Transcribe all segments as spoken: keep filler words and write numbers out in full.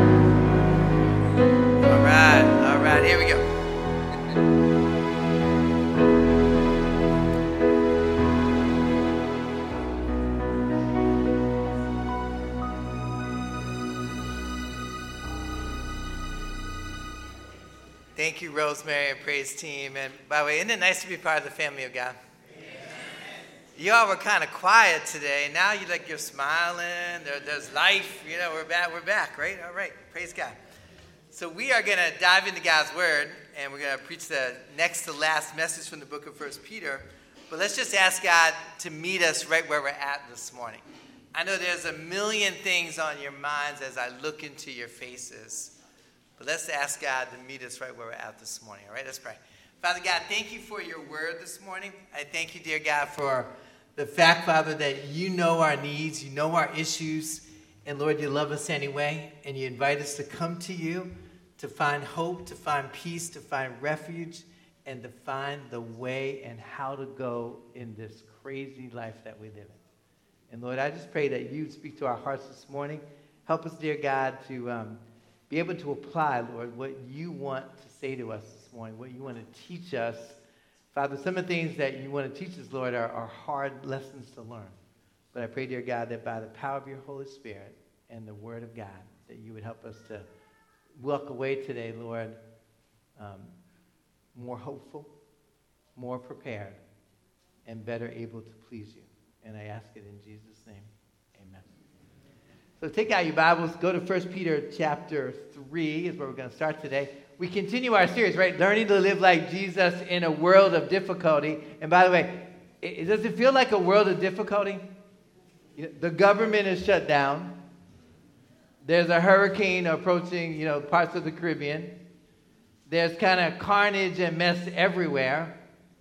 All right, all right, here we go. Thank you, Rosemary and Praise Team. And by the way, isn't it nice to be part of the family of God? You all were kind of quiet today. Now you like you're smiling. There, there's life. You know, we're back. We're back, right? All right. Praise God. So we are going to dive into God's Word, and we're going to preach the next to last message from the book of First Peter. But let's just ask God to meet us right where we're at this morning. I know there's a million things on your minds as I look into your faces. But let's ask God to meet us right where we're at this morning. All right, let's pray. Father God, thank you for your word this morning. I thank you, dear God, for the fact, Father, that you know our needs, you know our issues, and Lord, you love us anyway, and you invite us to come to you to find hope, to find peace, to find refuge, and to find the way and how to go in this crazy life that we live in. And Lord, I just pray that you speak to our hearts this morning. Help us, dear God, to um, be able to apply, Lord, what you want to say to us this morning, what you want to teach us. Father, some of the things that you want to teach us, Lord, are, are hard lessons to learn. But I pray, dear God, that by the power of your Holy Spirit and the Word of God, that you would help us to walk away today, Lord, um, more hopeful, more prepared, and better able to please you. And I ask it in Jesus' name. Amen. So take out your Bibles, go to First Peter chapter three is where we're going to start today. We continue our series, right? Learning to live like Jesus in a world of difficulty. And by the way, it, does it feel like a world of difficulty? You know, the government is shut down. There's a hurricane approaching, you know, parts of the Caribbean. There's kind of carnage and mess everywhere.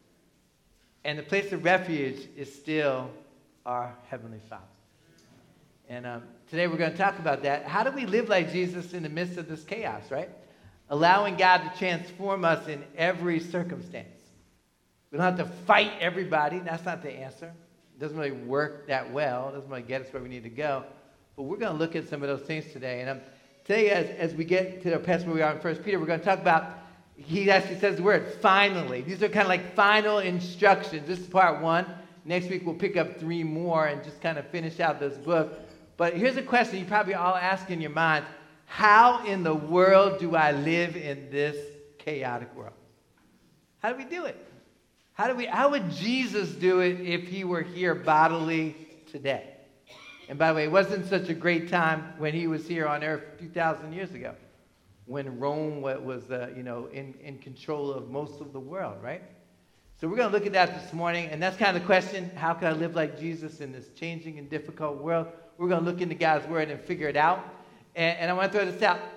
And the place of refuge is still our Heavenly Father. And um, today we're going to talk about that. How do we live like Jesus in the midst of this chaos, right? Allowing God to transform us in every circumstance. We don't have to fight everybody. That's not the answer. It doesn't really work that well. It doesn't really get us where we need to go. But we're going to look at some of those things today. And um, today, as, as we get to the passage where we are in First Peter, we're going to talk about, he actually says the word, finally. These are kind of like final instructions. This is part one. Next week, we'll pick up three more and just kind of finish out this book. But here's a question you probably all ask in your mind. How in the world do I live in this chaotic world? How do we do it? How do we? How would Jesus do it if he were here bodily today? And by the way, it wasn't such a great time when he was here on earth two thousand years ago, when Rome was, uh, you know, in, in control of most of the world, right? So we're going to look at that this morning, and that's kind of the question, how can I live like Jesus in this changing and difficult world? We're going to look into God's Word and figure it out. And, and I want to throw this out.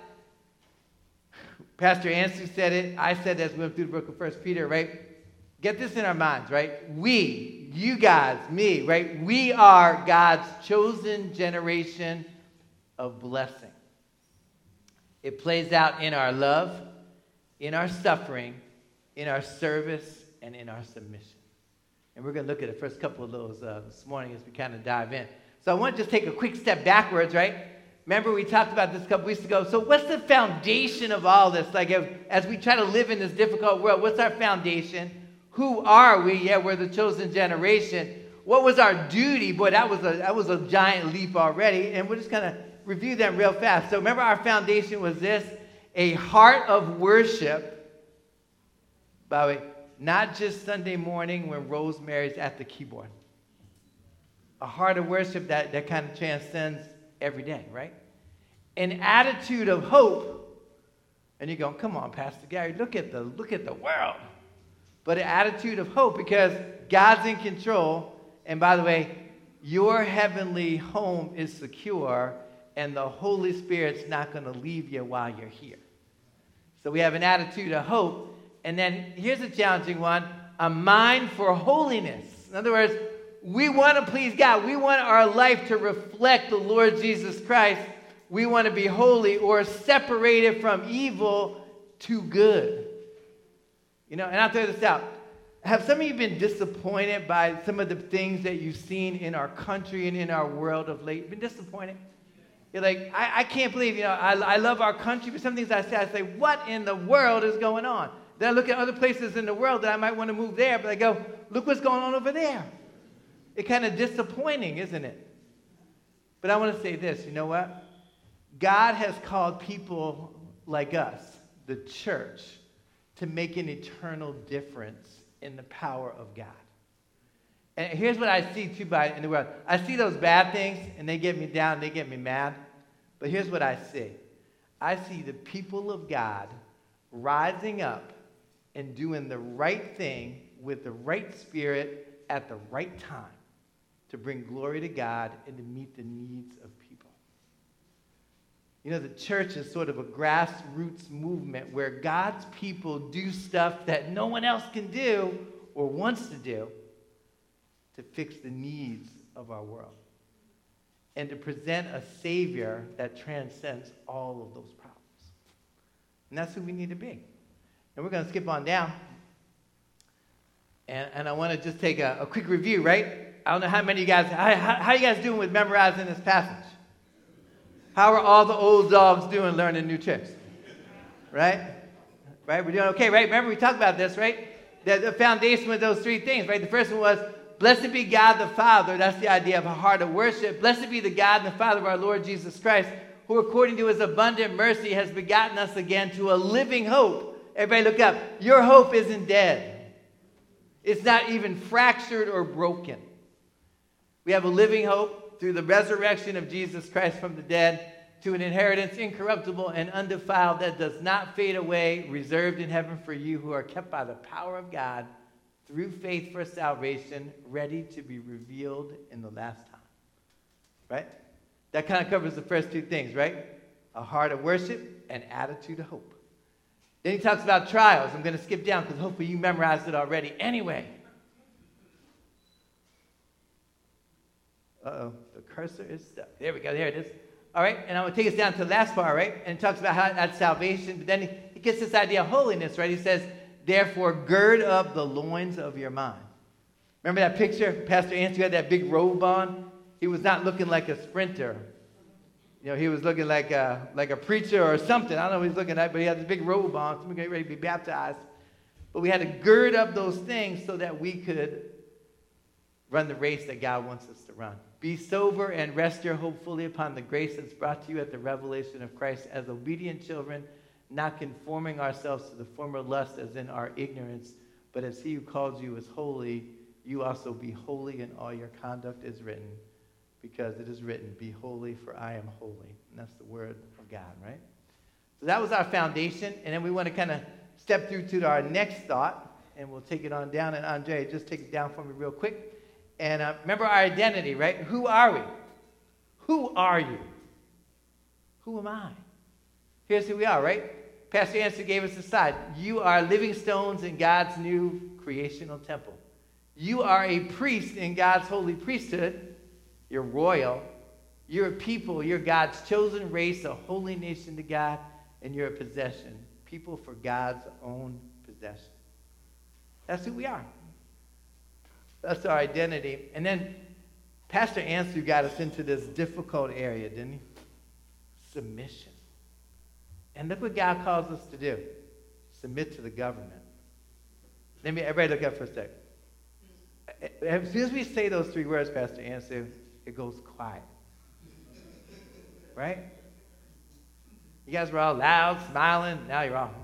Pastor Ansu said it. I said it as we went through the book of First Peter, right? Get this in our minds, right? We, you guys, me, right? We are God's chosen generation of blessing. It plays out in our love, in our suffering, in our service, and in our submission. And we're going to look at the first couple of those uh, this morning as we kind of dive in. So I want to just take a quick step backwards, right? Remember we talked about this a couple weeks ago. So what's the foundation of all this? Like if, as we try to live in this difficult world, what's our foundation? Who are we? Yeah, we're the chosen generation. What was our duty? Boy, that was a that was a giant leap already. And we're just going to review them real fast. So remember our foundation was this, a heart of worship. By the way, not just Sunday morning when Rosemary's at the keyboard. A heart of worship that, that kind of transcends every day, right? An attitude of hope. And you're going, come on, Pastor Gary, look at the look at the world. But an attitude of hope because God's in control. And by the way, your heavenly home is secure and the Holy Spirit's not going to leave you while you're here. So we have an attitude of hope. And then here's a challenging one, a mind for holiness. In other words, we want to please God. We want our life to reflect the Lord Jesus Christ. We want to be holy or separated from evil to good. You know, and I'll throw this out. Have some of you been disappointed by some of the things that you've seen in our country and in our world of late? Been disappointed? You're like, I, I can't believe, you know, I, I love our country, but some things I say, I say, what in the world is going on? Then I look at other places in the world that I might want to move there, but I go, look what's going on over there. It's kind of disappointing, isn't it? But I want to say this, you know what? God has called people like us, the church, to make an eternal difference in the power of God. And here's what I see too by in the world. I see those bad things, and they get me down, they get me mad. But here's what I see. I see the people of God rising up and doing the right thing with the right spirit at the right time to bring glory to God and to meet the needs of people. You know, the church is sort of a grassroots movement where God's people do stuff that no one else can do or wants to do to fix the needs of our world and to present a Savior that transcends all of those problems. And that's who we need to be. And we're going to skip on down. And, and I want to just take a, a quick review, right? I don't know how many of you guys, how, how, how you guys doing with memorizing this passage? How are all the old dogs doing learning new tricks? Right? Right? We're doing okay, right? Remember we talked about this, right? The, the foundation was those three things, right? The first one was, blessed be God the Father. That's the idea of a heart of worship. Blessed be the God and the Father of our Lord Jesus Christ, who according to his abundant mercy has begotten us again to a living hope. Everybody look up. Your hope isn't dead. It's not even fractured or broken. We have a living hope through the resurrection of Jesus Christ from the dead to an inheritance incorruptible and undefiled that does not fade away, reserved in heaven for you who are kept by the power of God through faith for salvation, ready to be revealed in the last time. Right? That kind of covers the first two things, right? A heart of worship and attitude of hope. Then he talks about trials. I'm going to skip down because hopefully you memorized it already. Anyway. Uh-oh. The cursor is stuck. There we go. There it is. All right. And I'm going to take us down to the last part, right? And it talks about how that's salvation. But then he, he gets this idea of holiness, right? He says, therefore, gird up the loins of your mind. Remember that picture? Pastor Anthony had that big robe on. He was not looking like a sprinter. You know, he was looking like a, like a preacher or something. I don't know what he's looking at, but he had this big robe on. So we're getting ready to be baptized. But we had to gird up those things so that we could run the race that God wants us to run. Be sober and rest your hope fully upon the grace that's brought to you at the revelation of Christ as obedient children, not conforming ourselves to the former lust as in our ignorance, but as he who called you is holy, you also be holy in all your conduct is written, because it is written, be holy, for I am holy. And that's the word of God, right? So that was our foundation, and then we want to kind of step through to our next thought, and we'll take it on down. And Andre, just take it down for me real quick. And uh, remember our identity, right? Who are we? Who are you? Who am I? Here's who we are, right? Pastor Anson gave us a slide. You are living stones in God's new creational temple. You are a priest in God's holy priesthood. You're royal. You're a people. You're God's chosen race, a holy nation to God, and you're a possession. People for God's own possession. That's who we are. That's our identity. And then Pastor Andrew got us into this difficult area, didn't he? Submission. And look what God calls us to do. Submit to the government. Let me, everybody look up for a second. As soon as we say those three words, Pastor Andrew, it goes quiet. Right? You guys were all loud, smiling. Now you're all.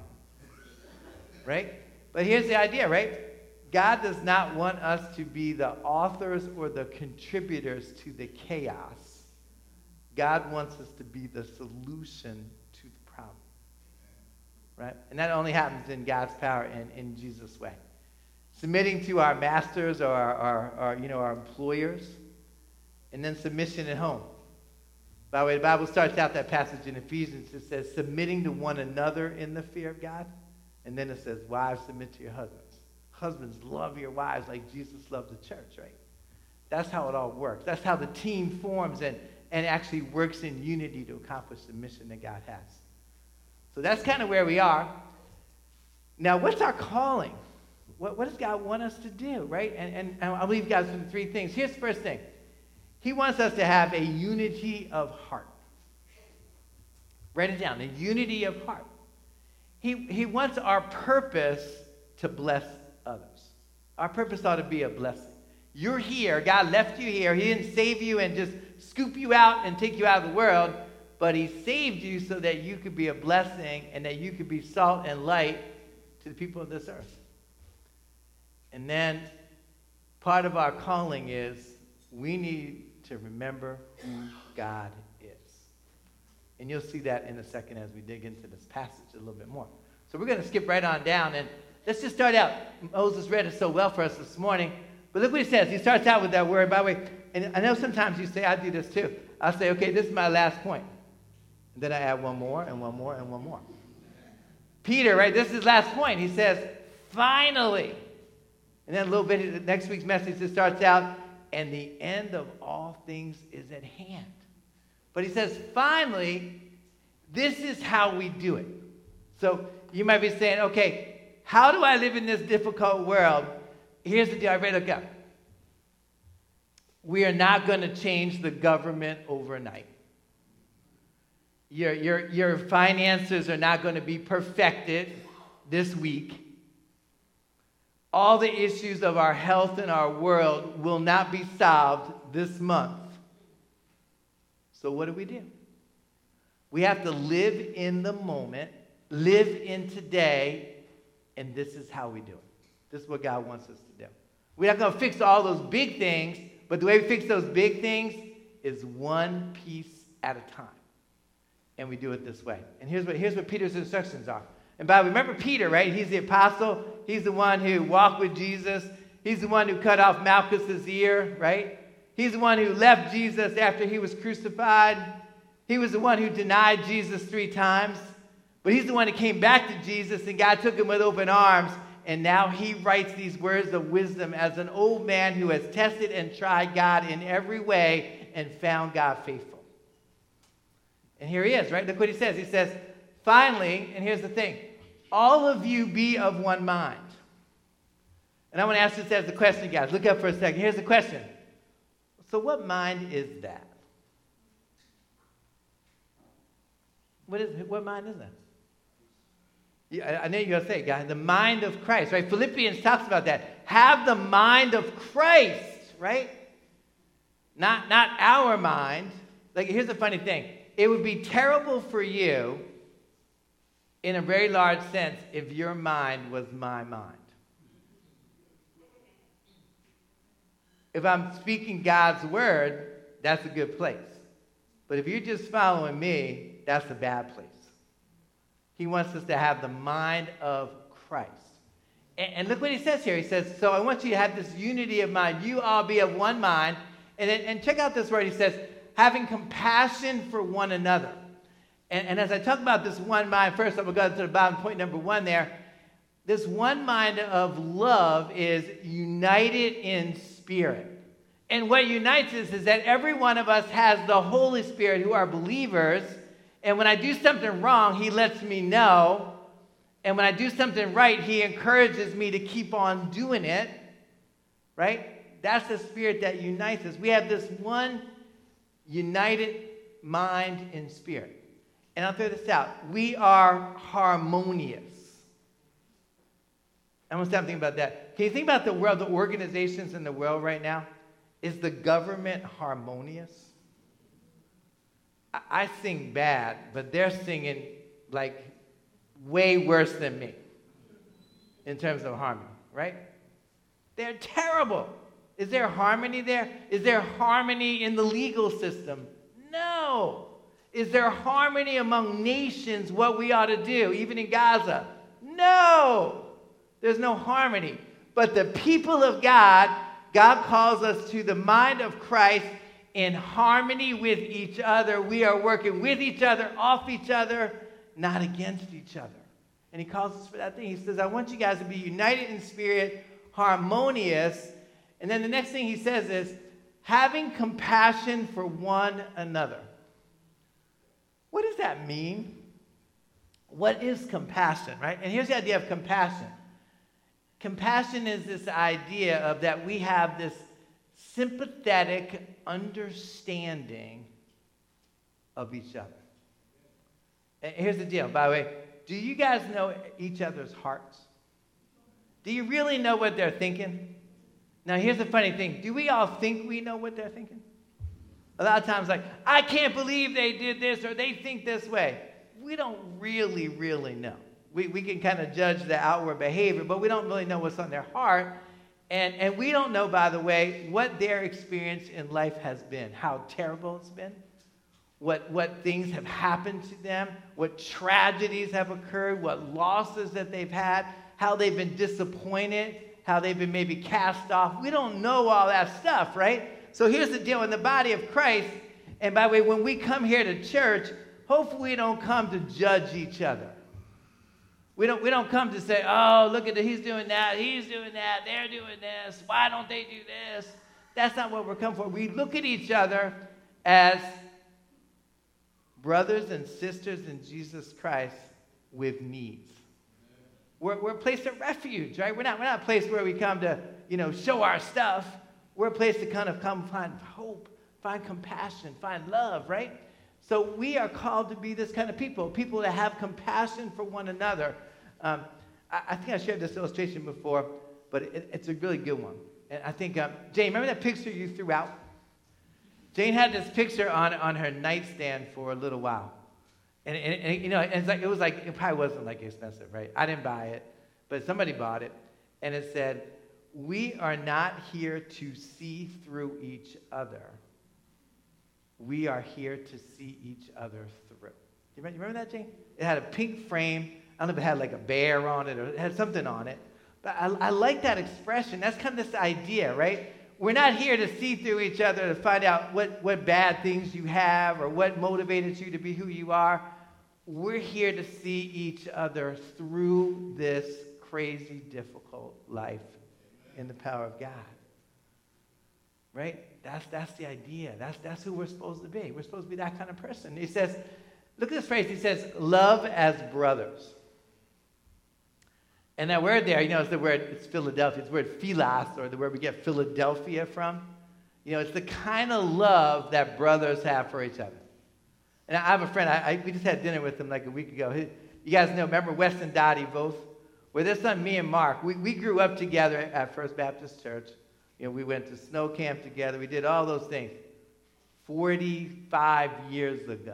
Right? But here's the idea, right? God does not want us to be the authors or the contributors to the chaos. God wants us to be the solution to the problem. Right? And that only happens in God's power and in Jesus' way. Submitting to our masters or our, our, our, you know, our employers, and then submission at home. By the way, the Bible starts out that passage in Ephesians. It says, submitting to one another in the fear of God. And then it says, wives, submit to your husbands. Husbands, love your wives like Jesus loved the church, right? That's how it all works. That's how the team forms and, and actually works in unity to accomplish the mission that God has. So that's kind of where we are. Now, what's our calling? What, what does God want us to do, right? And, and, and I'll leave you guys with three things. Here's the first thing. He wants us to have a unity of heart. Write it down. The unity of heart. He, he wants our purpose to bless others. Our purpose ought to be a blessing. You're here. God left you here. He didn't save you and just scoop you out and take you out of the world, but he saved you so that you could be a blessing and that you could be salt and light to the people of this earth. And then part of our calling is we need to remember who God is. And you'll see that in a second as we dig into this passage a little bit more. So we're going to skip right on down, and let's just start out. Moses read it so well for us this morning, but look what he says. He starts out with that word. By the way, and I know sometimes you say, I do this too. I'll say, okay, this is my last point. And then I add one more and one more and one more. Peter, right, this is his last point. He says, finally. And then a little bit, next week's message, it starts out, and the end of all things is at hand. But he says, finally, this is how we do it. So you might be saying, okay, how do I live in this difficult world? Here's the deal. I read it up. We are not going to change the government overnight. Your, your, your finances are not going to be perfected this week. All the issues of our health and our world will not be solved this month. So what do we do? We have to live in the moment, live in today, and this is how we do it. This is what God wants us to do. We're not going to fix all those big things, but the way we fix those big things is one piece at a time. And we do it this way. And here's what, here's what Peter's instructions are. And by the way, remember Peter, right? He's the apostle. He's the one who walked with Jesus. He's the one who cut off Malchus's ear, right? He's the one who left Jesus after he was crucified. He was the one who denied Jesus three times. But he's the one who came back to Jesus, and God took him with open arms. And now he writes these words of wisdom as an old man who has tested and tried God in every way and found God faithful. And here he is, right? Look what he says. He says, finally, and here's the thing, all of you be of one mind. And I want to ask this as a question, guys. Look up for a second. Here's the question. So what mind is that? What is what mind is that? Yeah, I know you're going to say, guys, the mind of Christ, right? Philippians talks about that. Have the mind of Christ, right? Not, not our mind. Like, here's the funny thing. It would be terrible for you, in a very large sense, if your mind was my mind. If I'm speaking God's word, that's a good place. But if you're just following me, that's a bad place. He wants us to have the mind of Christ. And, and look what he says here. He says, so I want you to have this unity of mind. You all be of one mind. And, and check out this word. He says, having compassion for one another. And, and as I talk about this one mind, first I'm going to go to the bottom, point number one there. This one mind of love is united in spirit. And what unites us is that every one of us has the Holy Spirit who are believers. And when I do something wrong, he lets me know. And when I do something right, he encourages me to keep on doing it. Right? That's the spirit that unites us. We have this one united mind and spirit. And I'll throw this out. We are harmonious. I want to stop thinking about that. Can you think about the world, the organizations in the world right now? Is the government harmonious? I, I sing bad, but they're singing like way worse than me in terms of harmony, right? They're terrible. Is there harmony there? Is there harmony in the legal system? No. Is there harmony among nations, what we ought to do, even in Gaza? No. There's no harmony. But the people of God, God calls us to the mind of Christ in harmony with each other. We are working with each other, off each other, not against each other. And he calls us for that thing. He says, I want you guys to be united in spirit, harmonious. And then the next thing he says is, having compassion for one another. What does that mean? What is compassion, right? And here's the idea of compassion. Compassion is this idea of that we have this sympathetic understanding of each other. And here's the deal, by the way. Do you guys know each other's hearts? Do you really know what they're thinking? Now, here's the funny thing. Do we all think we know what they're thinking? A lot of times, like, I can't believe they did this or they think this way. We don't really, really know. We, we can kind of judge the outward behavior, but we don't really know what's on their heart. And, and we don't know, by the way, what their experience in life has been, how terrible it's been, what, what things have happened to them, what tragedies have occurred, what losses that they've had, how they've been disappointed, how they've been maybe cast off. We don't know all that stuff, right? So here's the deal. In the body of Christ, and by the way, when we come here to church, hopefully we don't come to judge each other. We don't, we don't come to say, oh, look at it, he's doing that, he's doing that, they're doing this, why don't they do this? That's not what we're coming for. We look at each other as brothers and sisters in Jesus Christ with needs. We're, we're a place of refuge, right? We're not, we're not a place where we come to, you know, show our stuff. We're a place to kind of come find hope, find compassion, find love, right? So we are called to be this kind of people, people that have compassion for one another. Um, I, I think I shared this illustration before, but it, it's a really good one. And I think, um, Jane, remember that picture you threw out? Jane had this picture on, on her nightstand for a little while. And, and, and you know, and it's like, it was like, it probably wasn't like expensive, right? I didn't buy it, but somebody bought it. And it said, we are not here to see through each other. We are here to see each other through. You remember, you remember that, Jane? It had a pink frame. I don't know if it had like a bear on it or it had something on it. But I, I like that expression. That's kind of this idea, right? We're not here to see through each other to find out what, what bad things you have or what motivated you to be who you are. We're here to see each other through this crazy, difficult life in the power of God. Right? That's, that's the idea. That's, that's who we're supposed to be. We're supposed to be that kind of person. He says, look at this phrase. He says, love as brothers. And that word there, you know, it's the word, it's Philadelphia. It's the word philos, or the word we get Philadelphia from. You know, it's the kind of love that brothers have for each other. And I have a friend, I, I, we just had dinner with him like a week ago. He, you guys know, remember Wes and Dottie both? Well, their son, me and Mark, we, we grew up together at First Baptist Church. You know, we went to snow camp together. We did all those things forty-five years ago.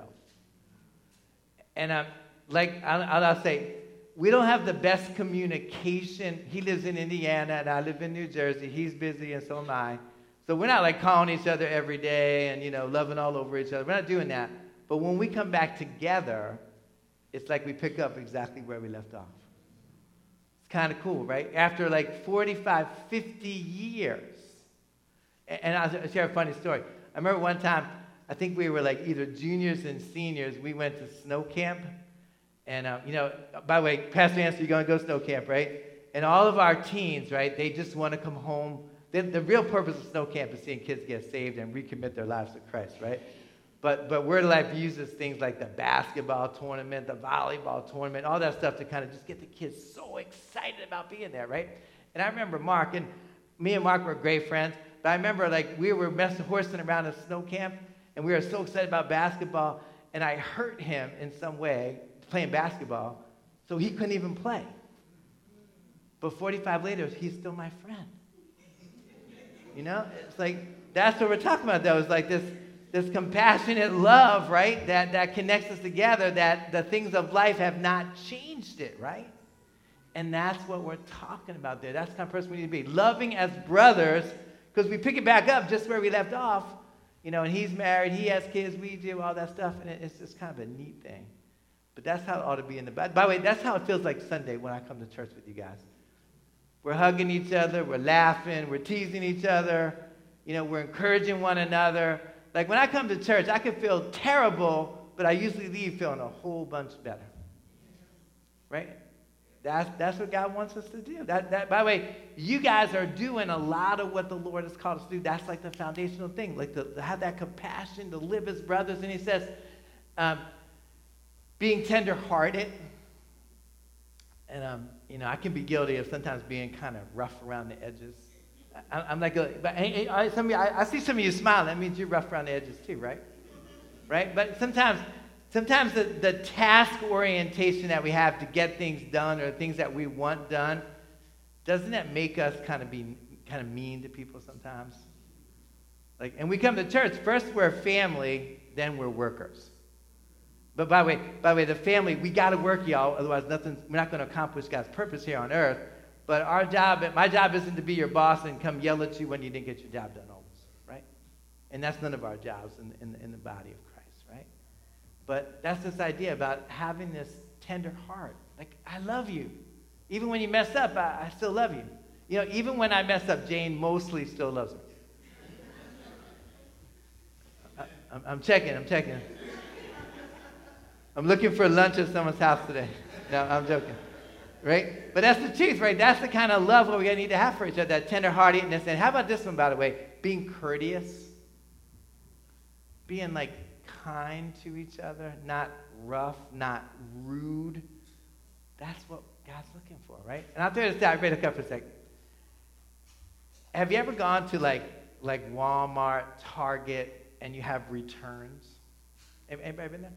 And um, like I'll, I'll say, we don't have the best communication. He lives in Indiana, and I live in New Jersey. He's busy, and so am I. So we're not like calling each other every day and, you know, loving all over each other. We're not doing that. But when we come back together, it's like we pick up exactly where we left off. It's kind of cool, right? After like forty-five, fifty years. And I'll share a funny story. I remember one time, I think we were like either juniors and seniors. We went to snow camp. And, uh, you know, by the way, Pastor Answer, you're going to go snow camp, right? And all of our teens, right, they just want to come home. The, the real purpose of snow camp is seeing kids get saved and recommit their lives to Christ, right? But but Word of Life uses things like the basketball tournament, the volleyball tournament, all that stuff to kind of just get the kids so excited about being there, right? And I remember Mark, and me and Mark were great friends, but I remember like we were messing, horsing around at snow camp, and we were so excited about basketball, and I hurt him in some way playing basketball, so he couldn't even play. But forty-five later, he's still my friend. You know, it's like, that's what we're talking about, though. It's like this, this compassionate love, right, that, that connects us together, that the things of life have not changed it, right? And that's what we're talking about there. That's the kind of person we need to be. Loving as brothers, because we pick it back up just where we left off, you know, and he's married, he has kids, we do all that stuff, and it's just kind of a neat thing. But that's how it ought to be in the Bible. By the way, that's how it feels like Sunday when I come to church with you guys. We're hugging each other, we're laughing, we're teasing each other, you know, we're encouraging one another. Like when I come to church, I can feel terrible, but I usually leave feeling a whole bunch better. Right? That's, that's what God wants us to do. That, that, by the way, you guys are doing a lot of what the Lord has called us to do. That's like the foundational thing, like to, to have that compassion, to live as brothers. And he says, um, being tender-hearted. And, um, you know, I can be guilty of sometimes being kind of rough around the edges. I, I'm like, a, but hey, I, some of you, I, I see some of you smiling. That means you're rough around the edges too, right? Right? But sometimes sometimes the, the task orientation that we have to get things done or things that we want done, doesn't that make us kind of be kind of mean to people sometimes? Like, and we come to church, first we're a family, then we're workers. But by the way, by the way, the family, we got to work, y'all, otherwise nothing, we're not going to accomplish God's purpose here on earth. But our job, my job isn't to be your boss and come yell at you when you didn't get your job done always, right? And that's none of our jobs in, in, in the body of Christ, right? But that's this idea about having this tender heart. Like, I love you. Even when you mess up, I, I still love you. You know, even when I mess up, Jane mostly still loves me. I, I'm, I'm checking, I'm checking. I'm looking for lunch at someone's house today. No, I'm joking. Right? But that's the truth, right? That's the kind of love what we need to have for each other, that tender-heartedness. And how about this one, by the way? Being courteous. Being, like, kind to each other, not rough, not rude. That's what God's looking for, right? And I'll throw this out. Everybody look up for a second. Have you ever gone to, like, like Walmart, Target, and you have returns? Anybody been there?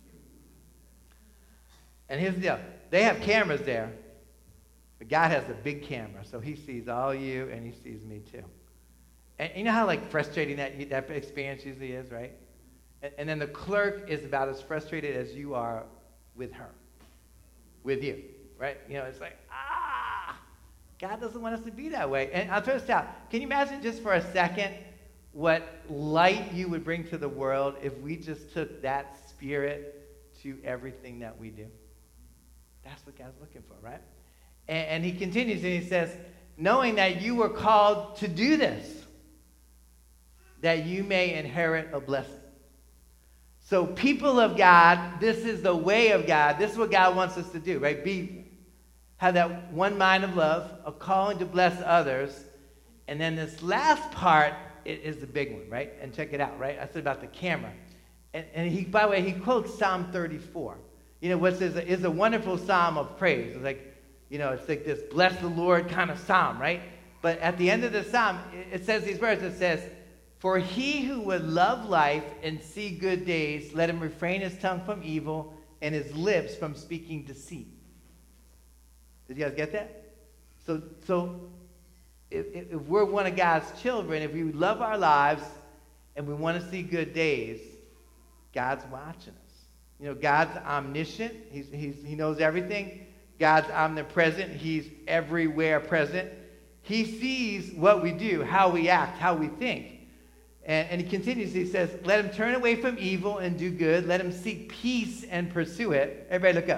And here's the deal. They have cameras there, but God has a big camera, so he sees all you, and he sees me too. And you know how, like, frustrating that, that experience usually is, right? And, and then the clerk is about as frustrated as you are with her, with you, right? You know, it's like, ah, God doesn't want us to be that way. And I'll throw this out. Can you imagine just for a second what light you would bring to the world if we just took that spirit to everything that we do? That's what God's looking for, right? And, and he continues and he says, knowing that you were called to do this, that you may inherit a blessing. So people of God, this is the way of God. This is what God wants us to do, right? Be, have that one mind of love, a calling to bless others. And then this last part is the big one, right? And check it out, right? I said about the camera. And, and he, by the way, he quotes Psalm thirty-four. You know, what says is a wonderful psalm of praise. It's like, you know, it's like this bless the Lord kind of psalm, right? But at the end of the psalm, it says these words. It says, for he who would love life and see good days, let him refrain his tongue from evil and his lips from speaking deceit. Did you guys get that? So, so if, if we're one of God's children, if we love our lives and we want to see good days, God's watching us. You know, God's omniscient. He's, he's, he knows everything. God's omnipresent. He's everywhere present. He sees what we do, how we act, how we think. And, and he continues, he says, let him turn away from evil and do good. Let him seek peace and pursue it. Everybody look up.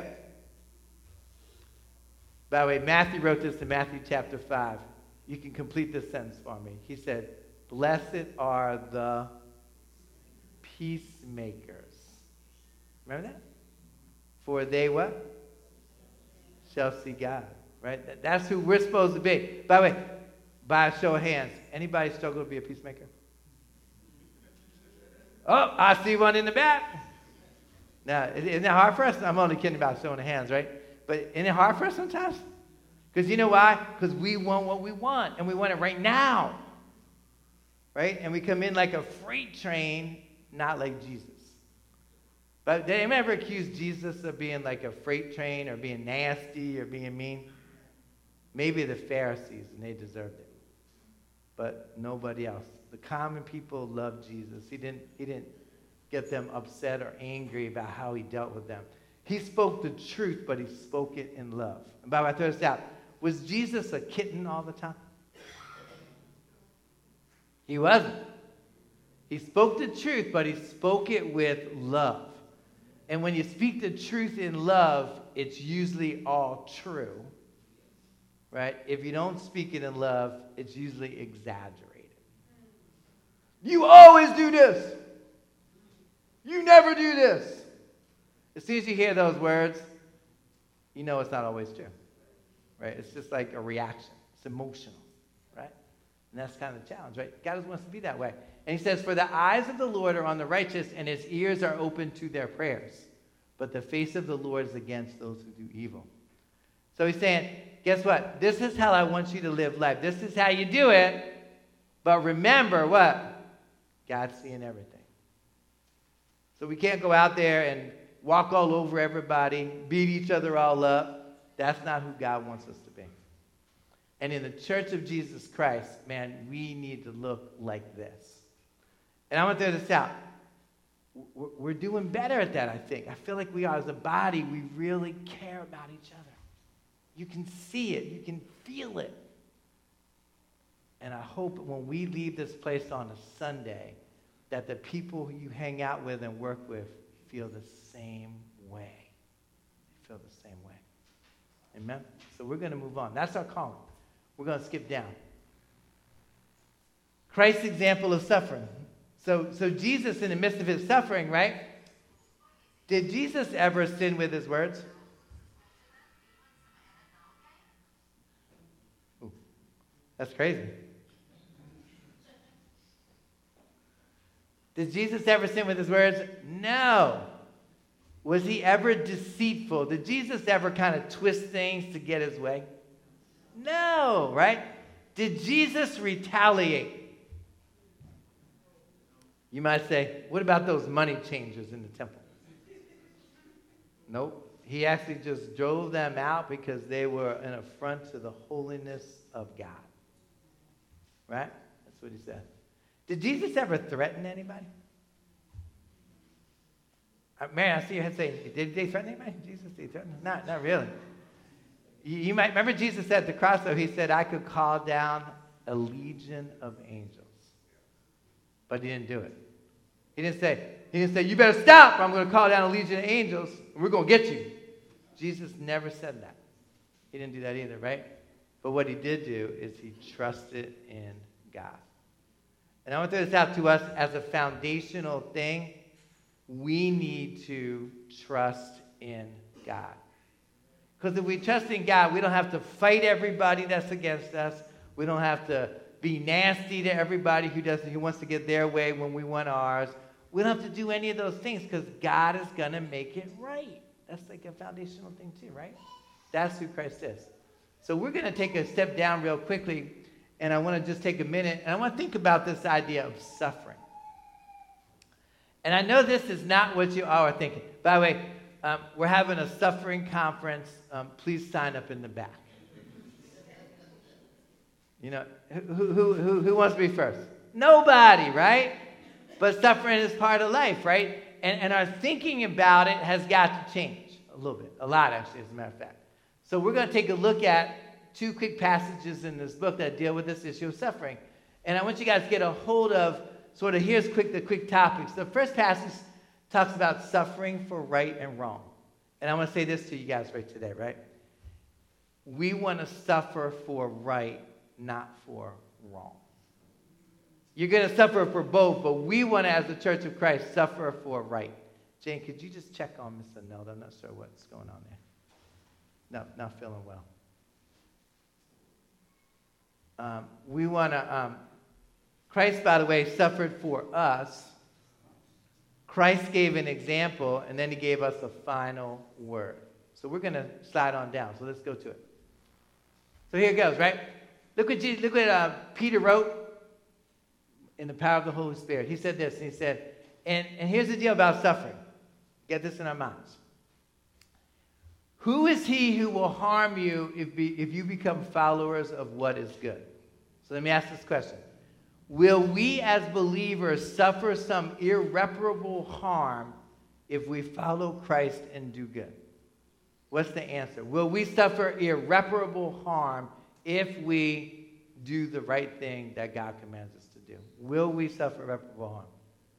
By the way, Matthew wrote this in Matthew chapter five. You can complete this sentence for me. He said, blessed are the peacemakers. Remember that? For they what? Shall see God. Right? That's who we're supposed to be. By the way, by a show of hands, anybody struggle to be a peacemaker? Oh, I see one in the back. Now, isn't it hard for us? I'm only kidding about showing the hands, right? But isn't it hard for us sometimes? Because you know why? Because we want what we want, and we want it right now. Right? And we come in like a freight train, not like Jesus. But did anyone ever accuse Jesus of being like a freight train or being nasty or being mean? Maybe the Pharisees, and they deserved it. But nobody else. The common people loved Jesus. He didn't, he didn't get them upset or angry about how he dealt with them. He spoke the truth, but he spoke it in love. And by the way, I throw this out. Was Jesus a kitten all the time? He wasn't. He spoke the truth, but he spoke it with love. And when you speak the truth in love, it's usually all true. Right? If you don't speak it in love, it's usually exaggerated. You always do this. You never do this. As soon as you hear those words, you know it's not always true. Right? It's just like a reaction. It's emotional. Right? And that's kind of the challenge, right? God doesn't want us to be that way. And he says, for the eyes of the Lord are on the righteous, and his ears are open to their prayers. But the face of the Lord is against those who do evil. So he's saying, guess what? This is how I want you to live life. This is how you do it. But remember what? God's seeing everything. So we can't go out there and walk all over everybody, beat each other all up. That's not who God wants us to be. And in the church of Jesus Christ, man, we need to look like this. And I want to throw this out. We're doing better at that, I think. I feel like we are, as a body, we really care about each other. You can see it. You can feel it. And I hope when we leave this place on a Sunday, that the people who you hang out with and work with feel the same way. They feel the same way. Amen? So we're going to move on. That's our calling. We're going to skip down. Christ's example of suffering. So, so Jesus, in the midst of his suffering, right? Did Jesus ever sin with his words? Ooh, that's crazy. Did Jesus ever sin with his words? No. Was he ever deceitful? Did Jesus ever kind of twist things to get his way? No, right? Did Jesus retaliate? You might say, what about those money changers in the temple? Nope. He actually just drove them out because they were an affront to the holiness of God. Right? That's what he said. Did Jesus ever threaten anybody? Uh, Mary, I see your head saying, did they threaten anybody? Jesus, did he threaten? Not, not really. You, you might remember Jesus said at the cross, though, he said, I could call down a legion of angels. But he didn't do it. He didn't say, he didn't say, you better stop, or I'm going to call down a legion of angels, and we're going to get you. Jesus never said that. He didn't do that either, right? But what he did do is he trusted in God. And I want to throw this out to us as a foundational thing. We need to trust in God. Because if we trust in God, we don't have to fight everybody that's against us. We don't have to be nasty to everybody who doesn't, who wants to get their way when we want ours. We don't have to do any of those things because God is going to make it right. That's like a foundational thing too, right? That's who Christ is. So we're going to take a step down real quickly, and I want to just take a minute, and I want to think about this idea of suffering. And I know this is not what you all are thinking. By the way, um, we're having a suffering conference. Um, please sign up in the back. You know, who, who, who, who wants to be first? Nobody, right? But suffering is part of life, right? And, and our thinking about it has got to change a little bit. A lot, actually, as a matter of fact. So we're going to take a look at two quick passages in this book that deal with this issue of suffering. And I want you guys to get a hold of sort of, here's quick the quick topics. The first passage talks about suffering for right and wrong. And I want to say this to you guys right today, right? We want to suffer for right, not for wrong. You're going to suffer for both, but we want to, as the Church of Christ, suffer for right. Jane, could you just check on Miss Anelda? I'm not sure what's going on there. No, not feeling well. Um, we want to, um, Christ, by the way, suffered for us. Christ gave an example, and then he gave us a final word. So we're going to slide on down. So let's go to it. So here it goes, right? Look what, Jesus, look what uh, Peter wrote in the power of the Holy Spirit. He said this, and he said, and, and here's the deal about suffering. Get this in our minds. Who is he who will harm you if, be, if you become followers of what is good? So let me ask this question. Will we as believers suffer some irreparable harm if we follow Christ and do good? What's the answer? Will we suffer irreparable harm if we do the right thing that God commands us to do? Will we suffer irreparable harm?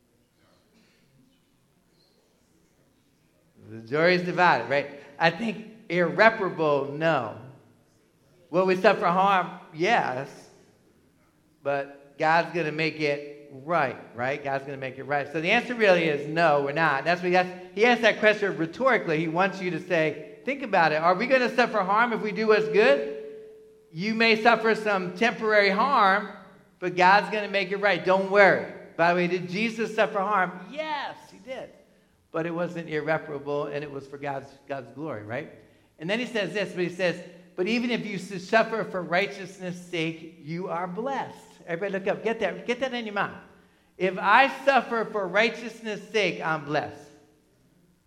The jury is divided, right? I think irreparable, no. Will we suffer harm? Yes. But God's going to make it right, right? God's going to make it right. So the answer really is no, we're not. That's what he asked. He asked that question rhetorically. He wants you to say, think about it. Are we going to suffer harm if we do what's good? You may suffer some temporary harm, but God's going to make it right. Don't worry. By the way, did Jesus suffer harm? Yes, he did. But it wasn't irreparable, and it was for God's, God's glory, right? And then he says this, but he says, but even if you suffer for righteousness' sake, you are blessed. Everybody look up. Get that, get that in your mind. If I suffer for righteousness' sake, I'm blessed.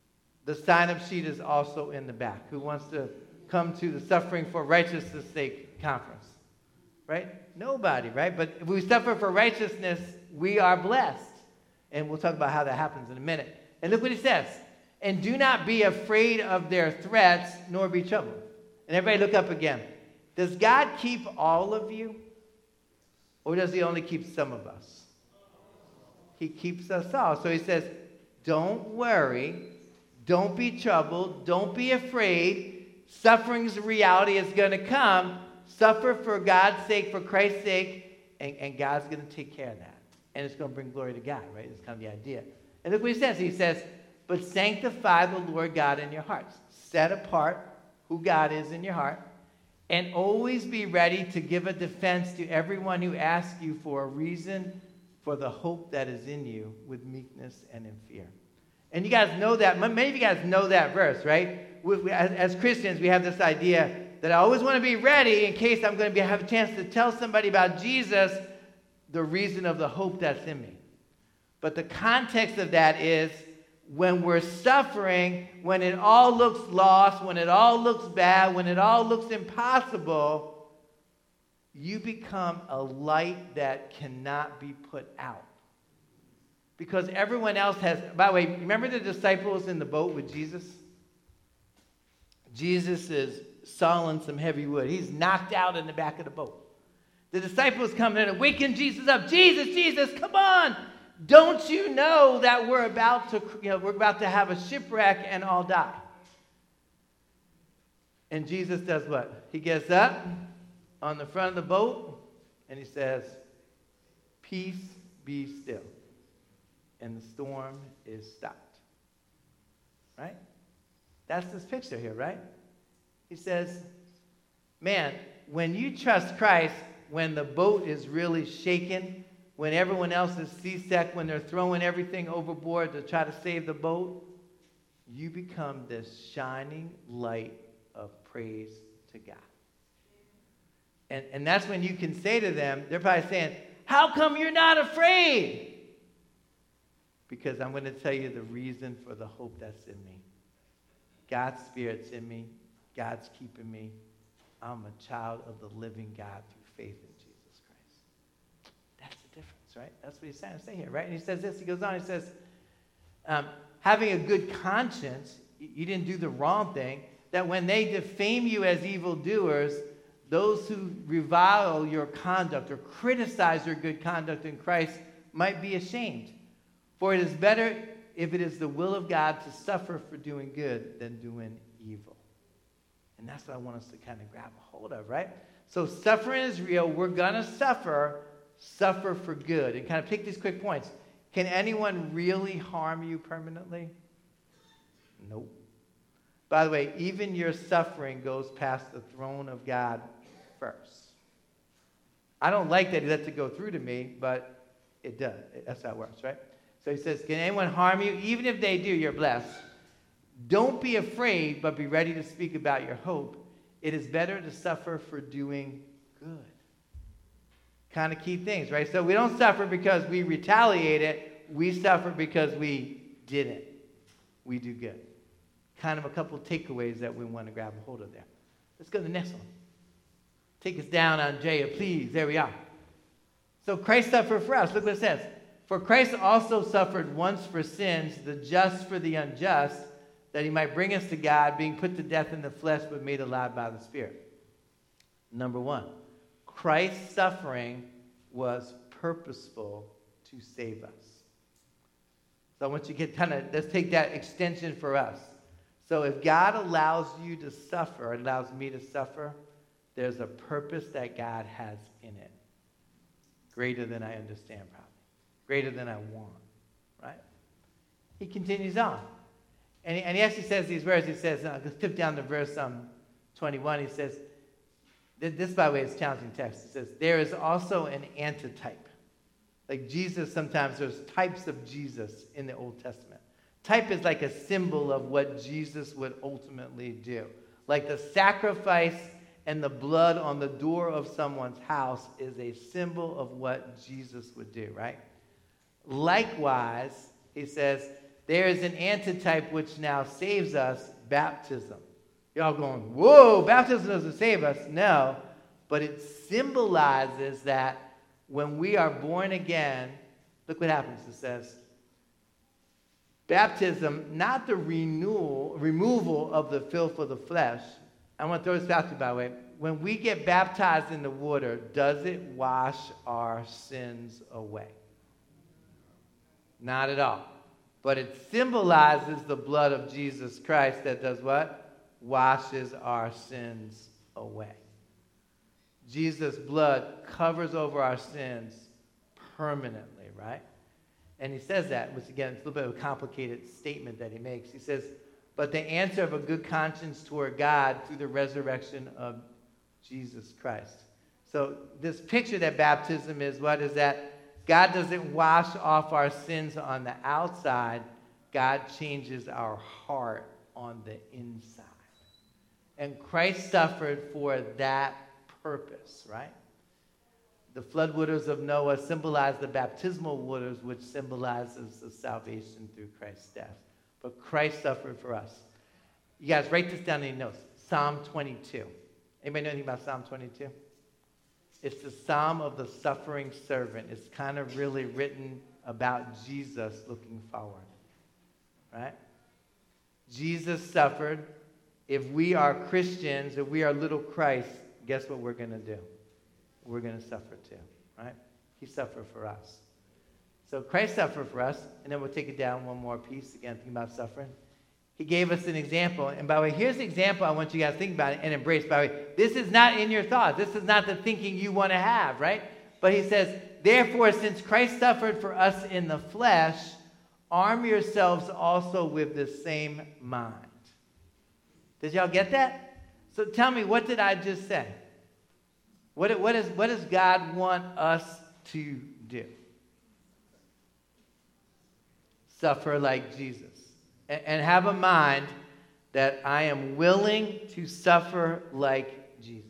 The sign-up sheet is also in the back. Who wants to come to the Suffering for Righteousness' Sake conference? Right? Nobody, right? But if we suffer for righteousness, we are blessed. And we'll talk about how that happens in a minute. And look what he says. And do not be afraid of their threats, nor be troubled. And everybody look up again. Does God keep all of you? Or does he only keep some of us? He keeps us all. So he says, don't worry. Don't be troubled. Don't be afraid. Suffering's a reality. It's going to come. Suffer for God's sake, for Christ's sake, and, and God's going to take care of that. And it's going to bring glory to God, right? That's kind of the idea. And look what he says. He says, but sanctify the Lord God in your hearts. Set apart who God is in your heart. And always be ready to give a defense to everyone who asks you for a reason for the hope that is in you with meekness and in fear. And you guys know that. Many of you guys know that verse, right? We, we, as, as Christians, we have this idea that I always want to be ready in case I'm going to be, have a chance to tell somebody about Jesus, the reason of the hope that's in me. But the context of that is when we're suffering, when it all looks lost, when it all looks bad, when it all looks impossible, you become a light that cannot be put out. Because everyone else has, by the way, remember the disciples in the boat with Jesus? Jesus is sawing some heavy wood. He's knocked out in the back of the boat. The disciples come in and waking Jesus up. Jesus, Jesus, come on. Don't you know that we're about to, you know, we're about to have a shipwreck and all die? And Jesus does what? He gets up on the front of the boat and he says, peace, be still. And the storm is stopped. Right? That's this picture here, right? He says, man, when you trust Christ, when the boat is really shaken, when everyone else is seasick, when they're throwing everything overboard to try to save the boat, you become this shining light of praise to God. And, and that's when you can say to them, they're probably saying, how come you're not afraid? Because I'm going to tell you the reason for the hope that's in me. God's Spirit's in me. God's keeping me. I'm a child of the living God through faith in Jesus Christ. That's the difference, right? That's what he's trying to say here, right? And he says this. He goes on. He says, um, having a good conscience, you didn't do the wrong thing, that when they defame you as evildoers, those who revile your conduct or criticize your good conduct in Christ might be ashamed. For it is better if it is the will of God to suffer for doing good than doing evil. And that's what I want us to kind of grab a hold of, right? So suffering is real. We're going to suffer, suffer for good. And kind of take these quick points. Can anyone really harm you permanently? Nope. By the way, even your suffering goes past the throne of God first. I don't like that he lets it go through to me, but it does. That's how it works, right? So he says, can anyone harm you? Even if they do, you're blessed. Don't be afraid, but be ready to speak about your hope. It is better to suffer for doing good. Kind of key things, right? So we don't suffer because we retaliated. We suffer because we didn't. We do good. Kind of a couple of takeaways that we want to grab a hold of there. Let's go to the next one. Take us down, Andrea, please. There we are. So Christ suffered for us. Look what it says. For Christ also suffered once for sins, the just for the unjust, that he might bring us to God, being put to death in the flesh, but made alive by the Spirit. Number one, Christ's suffering was purposeful to save us. So I want you to get kind of, let's take that extension for us. So if God allows you to suffer, allows me to suffer, there's a purpose that God has in it. Greater than I understand, probably. Greater than I want, right? He continues on. And he, and he actually says these words. He says, uh, let's flip down to verse um, twenty-one. He says, this, by the way, is challenging text. It says, there is also an antitype. Like Jesus, sometimes there's types of Jesus in the Old Testament. Type is like a symbol of what Jesus would ultimately do. Like the sacrifice and the blood on the door of someone's house is a symbol of what Jesus would do, right? Likewise, he says, there is an antitype which now saves us, baptism. Y'all going, whoa, baptism doesn't save us. No, but it symbolizes that when we are born again, look what happens. It says, baptism, not the renewal, removal of the filth of the flesh. I want to throw this out to you, by the way. When we get baptized in the water, does it wash our sins away? Not at all. But it symbolizes the blood of Jesus Christ that does what? Washes our sins away. Jesus' blood covers over our sins permanently, right? And he says that, which again, it's a little bit of a complicated statement that he makes. He says, but the answer of a good conscience toward God through the resurrection of Jesus Christ. So this picture that baptism is, what is that? God doesn't wash off our sins on the outside. God changes our heart on the inside. And Christ suffered for that purpose, right? The flood waters of Noah symbolize the baptismal waters, which symbolizes the salvation through Christ's death. But Christ suffered for us. You guys, write this down in your notes. Psalm twenty-two. Anybody know anything about Psalm twenty-two? It's the Psalm of the suffering servant. It's kind of really written about Jesus looking forward, right? Jesus suffered. If we are Christians, if we are little Christ, guess what we're going to do? We're going to suffer too, right? He suffered for us. So Christ suffered for us, and then we'll take it down one more piece, again, thinking about suffering. He gave us an example, and by the way, here's the example I want you guys to think about and embrace. By the way, this is not in your thoughts. This is not the thinking you want to have, right? But he says, therefore, since Christ suffered for us in the flesh, arm yourselves also with the same mind. Did y'all get that? So tell me, what did I just say? What, what, is, what does God want us to do? Suffer like Jesus. And, and have a mind that I am willing to suffer like Jesus.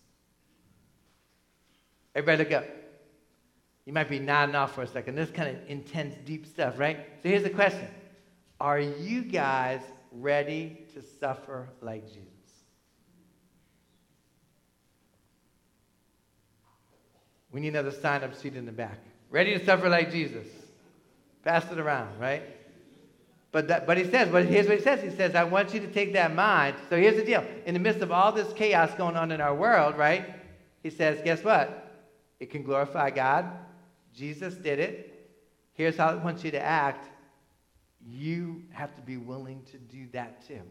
Everybody look up. You might be nodding off for a second. This is kind of intense, deep stuff, right? So here's the question. Are you guys ready to suffer like Jesus? We need another sign-up sheet in the back. Ready to suffer like Jesus. Pass it around, right? But that, but he says, but here's what he says. He says, I want you to take that mind. So here's the deal. In the midst of all this chaos going on in our world, right? He says, guess what? It can glorify God. Jesus did it. Here's how I want you to act. You have to be willing to do that too.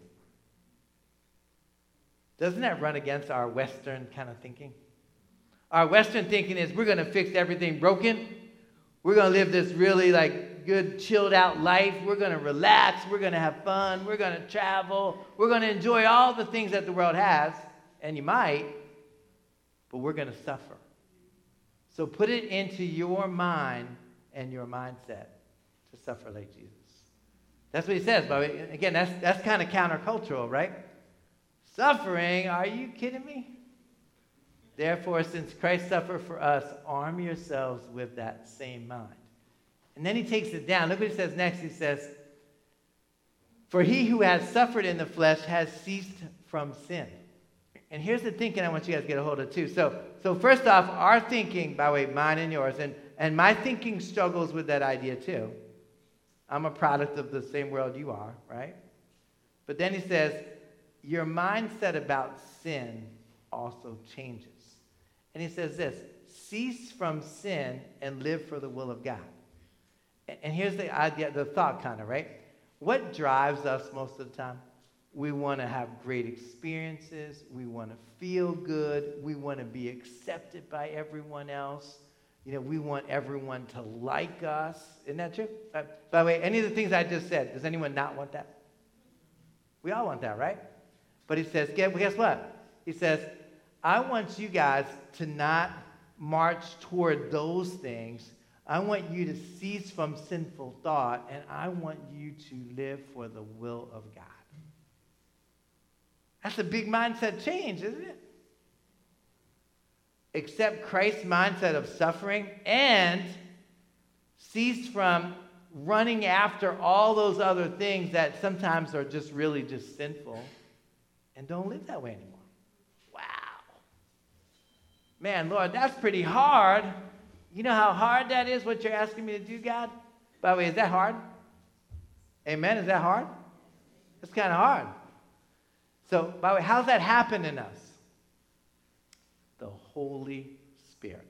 Doesn't that run against our Western kind of thinking? Our Western thinking is we're going to fix everything broken. We're going to live this really like good, chilled out life. We're going to relax. We're going to have fun. We're going to travel. We're going to enjoy all the things that the world has. And you might, but we're going to suffer. So put it into your mind and your mindset to suffer like Jesus. That's what he says. But again, that's, that's kind of countercultural, right? Suffering, are you kidding me? Therefore, since Christ suffered for us, arm yourselves with that same mind. And then he takes it down. Look what he says next. He says, for he who has suffered in the flesh has ceased from sin. And here's the thinking I want you guys to get a hold of too. So, so first off, our thinking, by the way, mine and yours, and, and my thinking struggles with that idea too. I'm a product of the same world you are, right? But then he says, your mindset about sin also changes. And he says this, cease from sin and live for the will of God. And here's the idea, the thought kind of, right? What drives us most of the time? We want to have great experiences. We want to feel good. We want to be accepted by everyone else. You know, we want everyone to like us. Isn't that true? Uh, by the way, any of the things I just said, does anyone not want that? We all want that, right? But he says, guess what? He says, I want you guys to not march toward those things. I want you to cease from sinful thought, and I want you to live for the will of God. That's a big mindset change, isn't it? Accept Christ's mindset of suffering and cease from running after all those other things that sometimes are just really just sinful, and don't live that way anymore. Wow. Man, Lord, that's pretty hard. You know how hard that is, what you're asking me to do, God? By the way, is that hard? Amen? Is that hard? It's kind of hard. So, by the way, how's that happen in us? The Holy Spirit.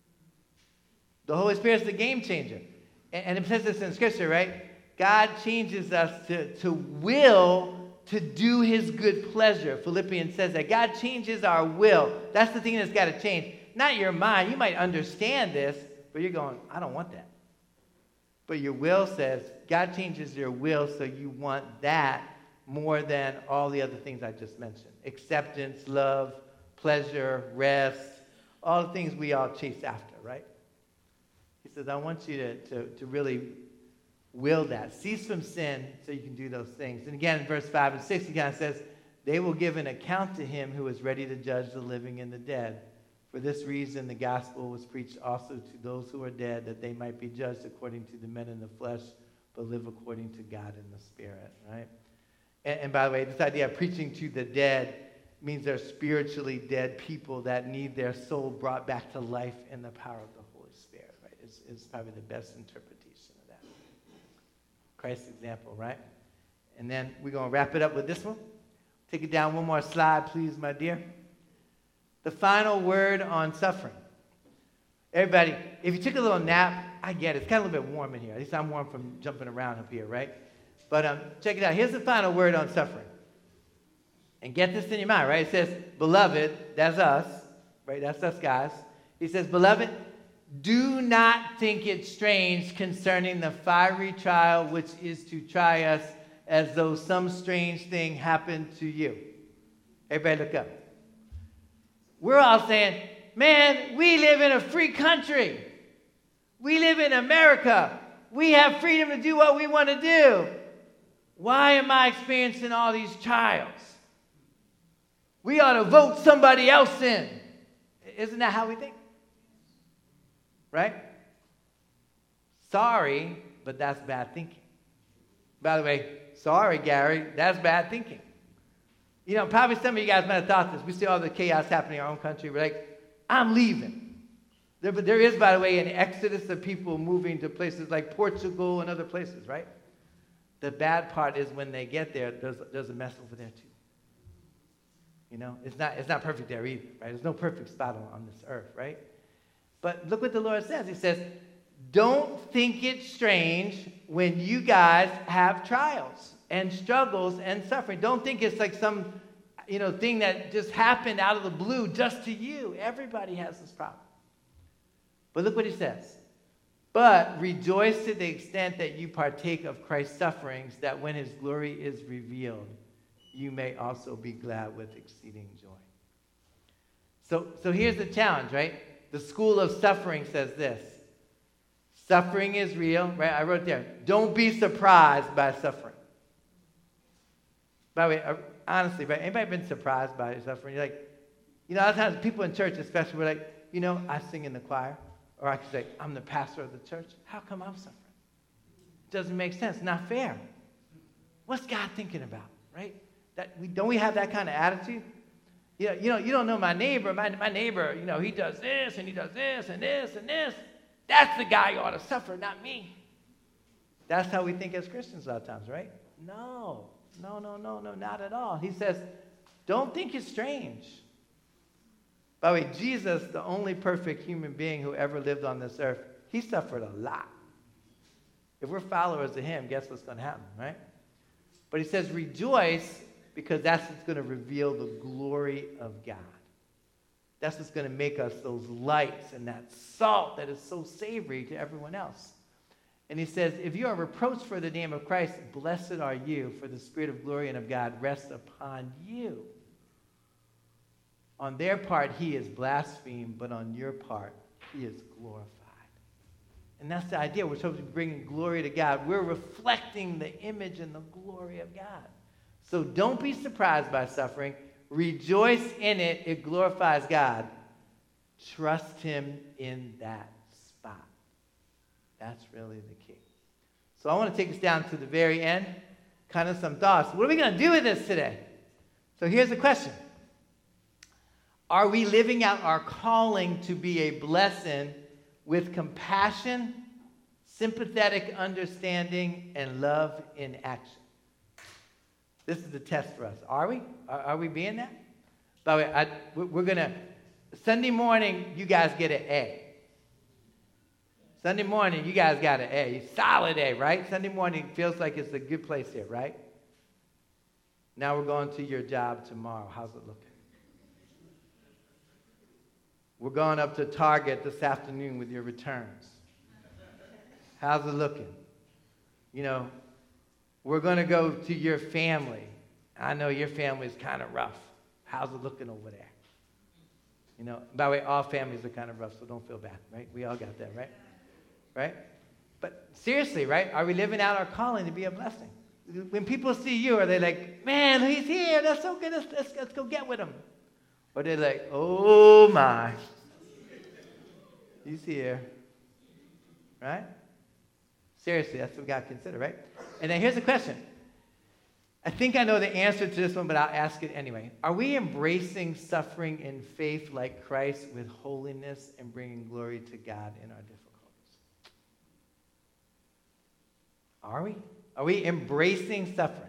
The Holy Spirit is the game changer. And, and it says this in Scripture, right? God changes us to, to will to do his good pleasure. Philippians says that. God changes our will. That's the thing that's got to change. Not your mind. You might understand this, but you're going, I don't want that. But your will says, God changes your will so you want that more than all the other things I just mentioned. Acceptance, love, pleasure, rest, all the things we all chase after, right? He says, I want you to, to, to really will that. Cease from sin so you can do those things. And again, in verse five and six, he kind of says, they will give an account to him who is ready to judge the living and the dead. For this reason, the gospel was preached also to those who are dead, that they might be judged according to the men in the flesh, but live according to God in the Spirit, right? And, and by the way, this idea of preaching to the dead means they're spiritually dead people that need their soul brought back to life in the power of the Holy Spirit, right? It's, it's probably the best interpretation of that. Christ's example, right? And then we're going to wrap it up with this one. Take it down one more slide, please, my dear. The final word on suffering. Everybody, if you took a little nap, I get it. It's kind of a little bit warm in here. At least I'm warm from jumping around up here, right? But um, check it out. Here's the final word on suffering. And get this in your mind, right? It says, beloved, that's us, right? That's us guys. He says, beloved, do not think it strange concerning the fiery trial which is to try us, as though some strange thing happened to you. Everybody look up. We're all saying, man, we live in a free country. We live in America. We have freedom to do what we want to do. Why am I experiencing all these trials? We ought to vote somebody else in. Isn't that how we think? Right? Sorry, but that's bad thinking. By the way, sorry, Gary, that's bad thinking. You know, probably some of you guys might have thought this. We see all the chaos happening in our own country. We're like, I'm leaving. There, but there is, by the way, an exodus of people moving to places like Portugal and other places, right? The bad part is when they get there, there's, there's a mess over there too. You know, it's not, it's not perfect there either, right? There's no perfect spot on, on this earth, right? But look what the Lord says. He says, don't think it strange when you guys have trials and struggles and suffering. Don't think it's like some, you know, thing that just happened out of the blue just to you. Everybody has this problem. But look what he says. But rejoice to the extent that you partake of Christ's sufferings, that when his glory is revealed, you may also be glad with exceeding joy. So, so here's the challenge, right? The school of suffering says this. Suffering is real, right? I wrote there. Don't be surprised by suffering. By the way, honestly, right? Anybody been surprised by suffering? You're like, you know, a lot of times people in church especially were like, you know, I sing in the choir. Or I could say, I'm the pastor of the church. How come I'm suffering? It doesn't make sense. Not fair. What's God thinking about, right? That we, don't we have that kind of attitude? You know, you know, you don't know my neighbor. My, my neighbor, you know, he does this, and he does this, and this, and this. That's the guy who ought to suffer, not me. That's how we think as Christians a lot of times, right? No, no, no, no, no, not at all. He says, don't think it's strange. By the way, Jesus, the only perfect human being who ever lived on this earth, he suffered a lot. If we're followers of him, guess what's going to happen, right? But he says, rejoice, because that's what's going to reveal the glory of God. That's what's going to make us those lights and that salt that is so savory to everyone else. And he says, if you are reproached for the name of Christ, blessed are you, for the Spirit of glory and of God rests upon you. On their part, he is blasphemed, but on your part, he is glorified. And that's the idea. We're supposed to be bringing glory to God. We're reflecting the image and the glory of God. So don't be surprised by suffering. Rejoice in it. It glorifies God. Trust him in that spot. That's really the key. So I want to take us down to the very end, kind of some thoughts. What are we going to do with this today? So here's the question. Are we living out our calling to be a blessing with compassion, sympathetic understanding, and love in action? This is the test for us. Are we? Are, are we being that? By the way, I, we're going to, Sunday morning, you guys get an A. Sunday morning, you guys got an A. Solid A, right? Sunday morning feels like it's a good place here, right? Now we're going to your job tomorrow. How's it looking? We're going up to Target this afternoon with your returns. How's it looking? You know, we're going to go to your family. I know your family's kind of rough. How's it looking over there? You know, by the way, all families are kind of rough, so don't feel bad, right? We all got that, right? Right? But seriously, right? Are we living out our calling to be a blessing? When people see you, are they like, man, he's here. That's so good. Let's, let's, let's go get with him. Or they're like, oh, my. He's here. Right? Seriously, that's what God consider, right? And then here's the question. I think I know the answer to this one, but I'll ask it anyway. Are we embracing suffering in faith like Christ with holiness and bringing glory to God in our difficulties? Are we? Are we embracing suffering?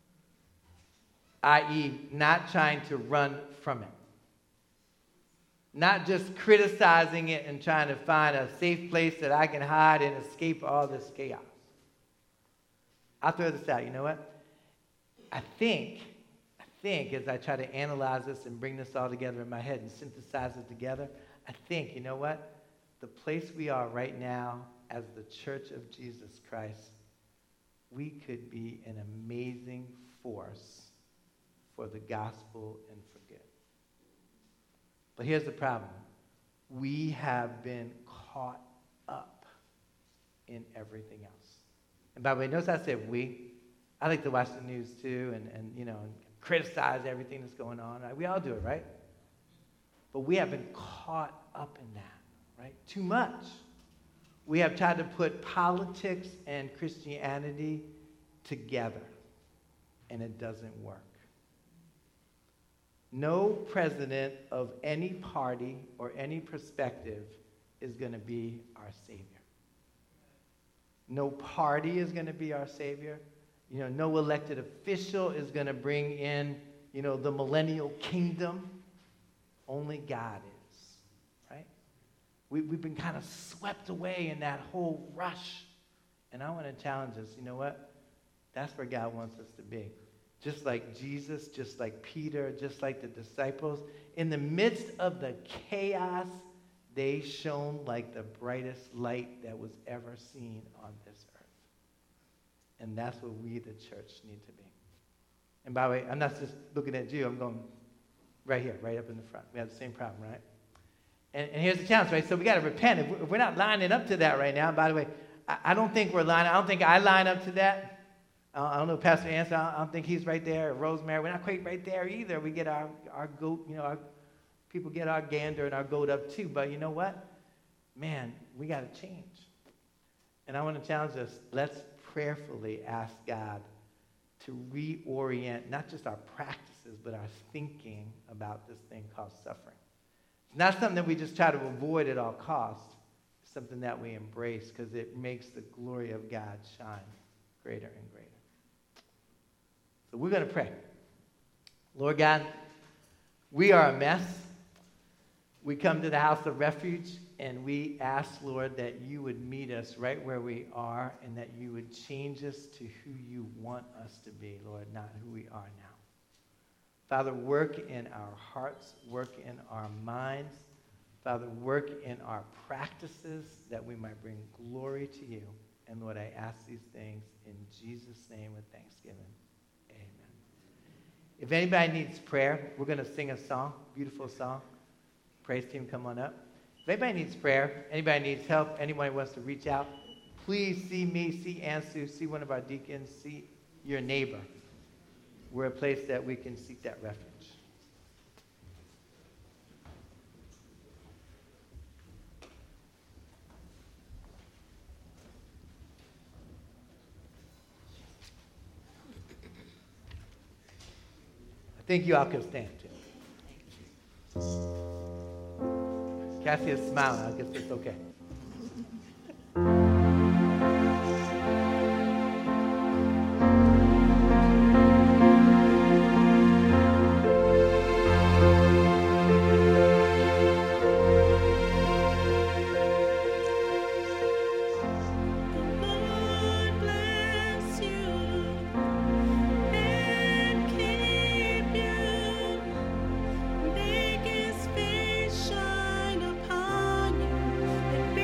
that is, not trying to run from it. Not just criticizing it and trying to find a safe place that I can hide and escape all this chaos. I'll throw this out. You know what? I think, I think as I try to analyze this and bring this all together in my head and synthesize it together, I think, you know what? The place we are right now as the Church of Jesus Christ, we could be an amazing force for the gospel and for good. But here's the problem. We have been caught up in everything else. And by the way, notice I said we. I like to watch the news too and, and you know, and criticize everything that's going on. Right? We all do it, right? But we have been caught up in that, right? Too much. We have tried to put politics and Christianity together, and it doesn't work. No president of any party or any perspective is going to be our Savior. No party is going to be our Savior. You know, no elected official is going to bring in, you know, the millennial kingdom. Only God is, right? We, we've been kind of swept away in that whole rush. And I want to challenge us, you know what? That's where God wants us to be. Just like Jesus, just like Peter, just like the disciples. In the midst of the chaos, they shone like the brightest light that was ever seen on this earth. And that's what we, the church, need to be. And by the way, I'm not just looking at you. I'm going right here, right up in the front. We have the same problem, right? And, and here's the challenge, right? So we got to repent. If, if we're not lining up to that right now, by the way, I, I don't think we're lining. I don't think I line up to that. I don't know, Pastor Anson, I don't think he's right there. Or Rosemary, we're not quite right there either. We get our, our goat, you know, our people get our gander and our goat up too. But you know what? Man, we got to change. And I want to challenge us, let's prayerfully ask God to reorient not just our practices, but our thinking about this thing called suffering. It's not something that we just try to avoid at all costs. It's something that we embrace because it makes the glory of God shine greater and greater. So we're going to pray. Lord God, we are a mess. We come to the house of refuge, and we ask, Lord, that you would meet us right where we are and that you would change us to who you want us to be, Lord, not who we are now. Father, work in our hearts, work in our minds. Father, work in our practices that we might bring glory to you. And Lord, I ask these things in Jesus' name with thanksgiving. If anybody needs prayer, we're going to sing a song, beautiful song. Praise team, come on up. If anybody needs prayer, anybody needs help, anyone wants to reach out, please see me, see Ansu, see one of our deacons, see your neighbor. We're a place that we can seek that refuge. Thank you. All can stand too. Cassie is smiling. I guess it's okay. Make his face shine upon you.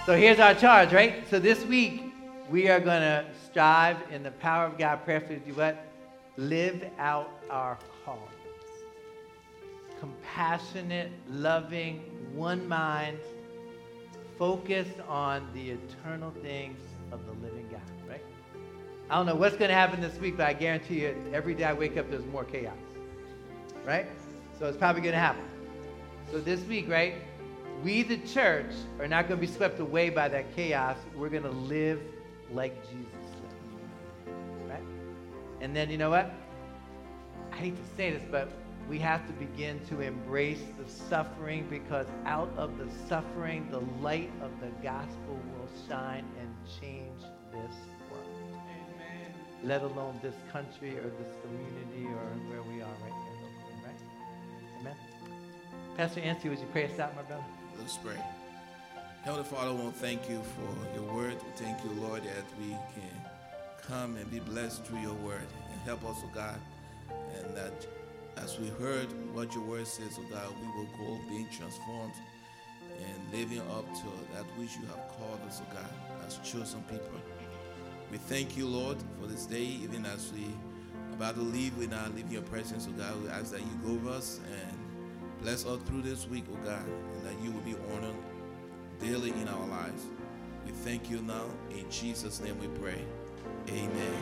So here's our charge, right? So this week, we are going to strive in the power of God prayerfully to do what? Live out our callings. Compassionate, loving, one mind, focused on the eternal things of the living God, right? I don't know what's going to happen this week, but I guarantee you every day I wake up, there's more chaos, right? So it's probably going to happen. So this week, right, we, the church, are not going to be swept away by that chaos. We're going to live like Jesus lived, right? And then, you know what? I hate to say this, but we have to begin to embrace the suffering, because out of the suffering, the light of the gospel will shine and change this world. Amen. Let alone this country or this community or where we are right here locally, right? Amen. Pastor Anthony, would you pray us out, my brother? Let's pray. Heavenly Father, I want to thank you for your word. We thank you, Lord, that we can come and be blessed through your word. And help us, oh God, and that as we heard what your word says, oh God, we will go being transformed and living up to that which you have called us, oh God, as chosen people. We thank you, Lord, for this day, even as we are about to leave, we now leave your presence, oh God. We ask that you go with us and bless us through this week, oh God, and that you will be honored daily in our lives. We thank you now. In Jesus' name we pray. Amen.